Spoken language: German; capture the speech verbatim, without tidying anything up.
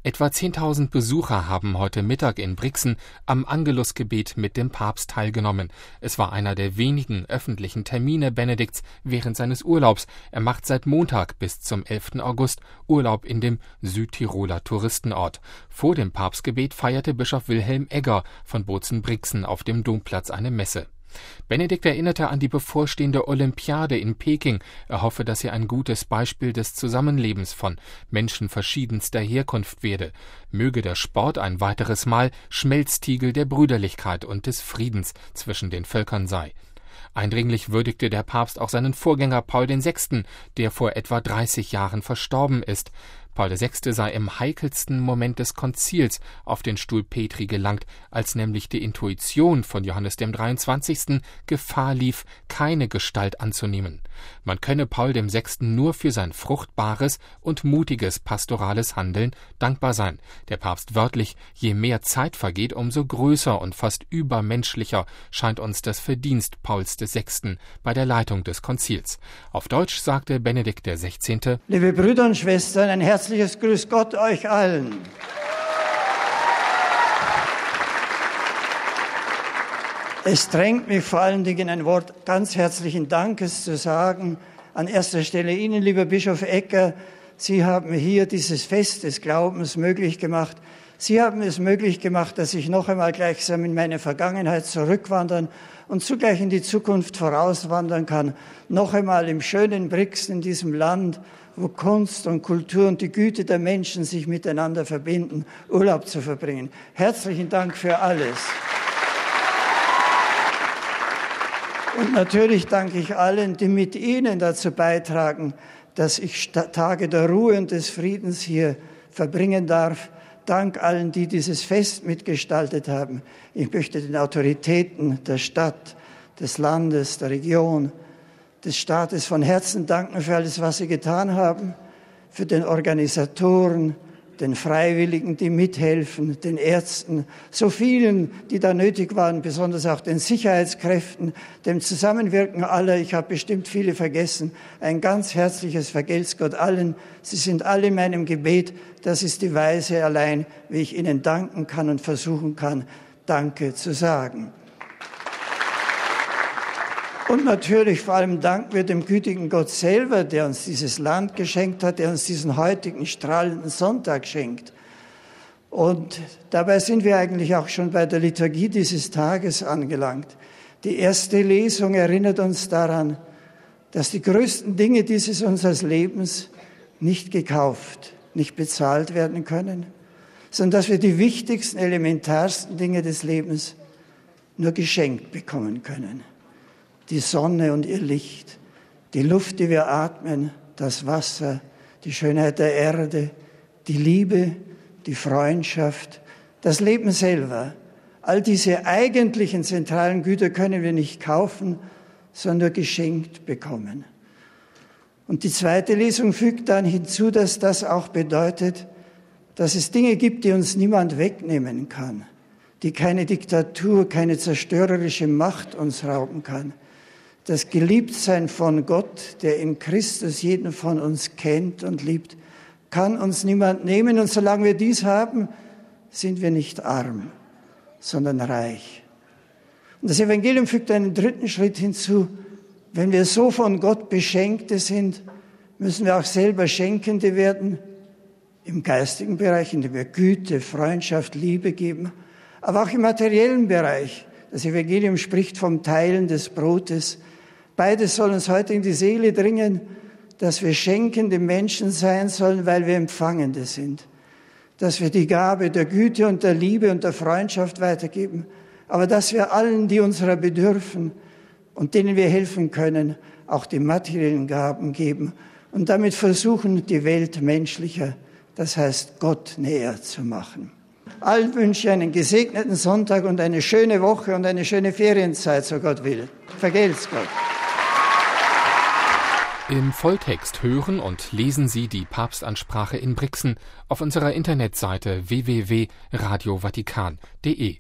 Etwa zehntausend Besucher haben heute Mittag in Brixen am Angelusgebet mit dem Papst teilgenommen. Es war einer der wenigen öffentlichen Termine Benedikts während seines Urlaubs. Er macht seit Montag bis zum elften August Urlaub in dem Südtiroler Touristenort. Vor dem Papstgebet feierte Bischof Wilhelm Egger von Bozen-Brixen auf dem Domplatz eine Messe. Benedikt erinnerte an die bevorstehende Olympiade in Peking. Er hoffe, dass sie ein gutes Beispiel des Zusammenlebens von Menschen verschiedenster Herkunft werde. Möge der Sport ein weiteres Mal Schmelztiegel der Brüderlichkeit und des Friedens zwischen den Völkern sei. Eindringlich würdigte der Papst auch seinen Vorgänger Paul der Sechste., der vor etwa dreißig Jahren verstorben ist. Paul der Sechste. Sei im heikelsten Moment des Konzils auf den Stuhl Petri gelangt, als nämlich die Intuition von Johannes dem Dreiundzwanzigsten Gefahr lief, keine Gestalt anzunehmen. Man könne Paul dem Sechste. Nur für sein fruchtbares und mutiges pastorales Handeln dankbar sein. Der Papst wörtlich: Je mehr Zeit vergeht, umso größer und fast übermenschlicher scheint uns das Verdienst Pauls des Sechsten. bei der Leitung des Konzils. Auf Deutsch sagte Benedikt der Sechzehnte: Liebe Brüder und Schwestern, ein herzliches Grüß Gott euch allen. Es drängt mich vor allen Dingen ein Wort ganz herzlichen Dankes zu sagen. An erster Stelle Ihnen, lieber Bischof Egger. Sie haben hier dieses Fest des Glaubens möglich gemacht. Sie haben es möglich gemacht, dass ich noch einmal gleichsam in meine Vergangenheit zurückwandern und zugleich in die Zukunft vorauswandern kann. Noch einmal im schönen Brixen, in diesem Land, wo Kunst und Kultur und die Güte der Menschen sich miteinander verbinden, Urlaub zu verbringen. Herzlichen Dank für alles. Und natürlich danke ich allen, die mit Ihnen dazu beitragen, dass ich Tage der Ruhe und des Friedens hier verbringen darf. Dank allen, die dieses Fest mitgestaltet haben. Ich möchte den Autoritäten der Stadt, des Landes, der Region, des Staates von Herzen danken für alles, was sie getan haben, für den Organisatoren, den Freiwilligen, die mithelfen, den Ärzten, so vielen, die da nötig waren, besonders auch den Sicherheitskräften, dem Zusammenwirken aller. Ich habe bestimmt viele vergessen. Ein ganz herzliches Vergelt's Gott allen. Sie sind alle in meinem Gebet. Das ist die Weise allein, wie ich Ihnen danken kann und versuchen kann, Danke zu sagen. Und natürlich vor allem danken wir dem gütigen Gott selber, der uns dieses Land geschenkt hat, der uns diesen heutigen strahlenden Sonntag schenkt. Und dabei sind wir eigentlich auch schon bei der Liturgie dieses Tages angelangt. Die erste Lesung erinnert uns daran, dass die größten Dinge dieses unseres Lebens nicht gekauft, nicht bezahlt werden können, sondern dass wir die wichtigsten, elementarsten Dinge des Lebens nur geschenkt bekommen können. Die Sonne und ihr Licht, die Luft, die wir atmen, das Wasser, die Schönheit der Erde, die Liebe, die Freundschaft, das Leben selber. All diese eigentlichen zentralen Güter können wir nicht kaufen, sondern nur geschenkt bekommen. Und die zweite Lesung fügt dann hinzu, dass das auch bedeutet, dass es Dinge gibt, die uns niemand wegnehmen kann, die keine Diktatur, keine zerstörerische Macht uns rauben kann. Das Geliebtsein von Gott, der in Christus jeden von uns kennt und liebt, kann uns niemand nehmen. Und solange wir dies haben, sind wir nicht arm, sondern reich. Und das Evangelium fügt einen dritten Schritt hinzu. Wenn wir so von Gott Beschenkte sind, müssen wir auch selber Schenkende werden, im geistigen Bereich, indem wir Güte, Freundschaft, Liebe geben, aber auch im materiellen Bereich. Das Evangelium spricht vom Teilen des Brotes. Beides soll uns heute in die Seele dringen, dass wir schenkende Menschen sein sollen, weil wir Empfangende sind. Dass wir die Gabe der Güte und der Liebe und der Freundschaft weitergeben, aber dass wir allen, die unserer bedürfen und denen wir helfen können, auch die materiellen Gaben geben und damit versuchen, die Welt menschlicher, das heißt Gott näher zu machen. Allen wünsche ich einen gesegneten Sonntag und eine schöne Woche und eine schöne Ferienzeit, so Gott will. Vergelt's Gott. Im Volltext hören und lesen Sie die Papstansprache in Brixen auf unserer Internetseite w w w punkt radio vatikan punkt d e.